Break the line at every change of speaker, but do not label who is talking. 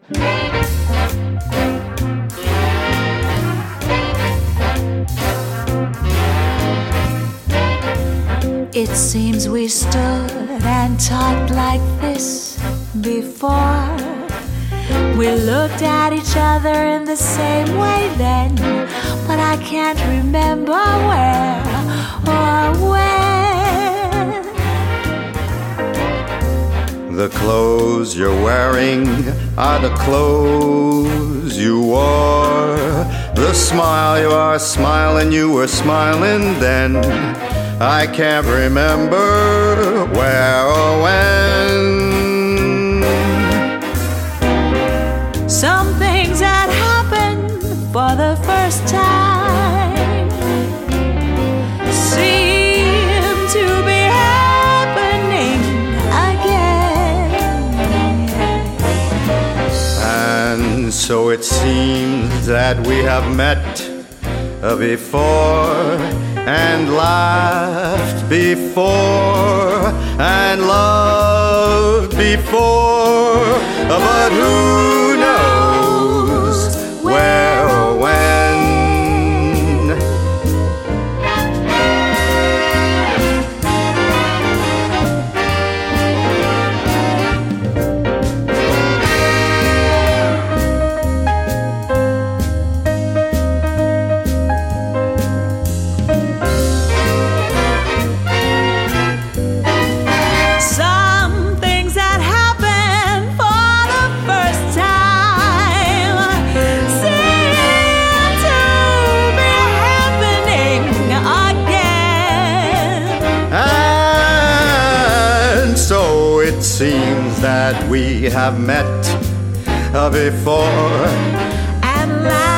It seems we stood and talked like this before. We looked at each other in the same way then, but I can't remember where or when.
The clothes you're wearing are the clothes you wore. The smile you are smiling, you were smiling then. I can't remember where or when.
Some things that happened for the first time seem to be happening again.
And so it seems that we have met before, and laughed before, and loved before, but who knows where or when? It seems that we have met before
and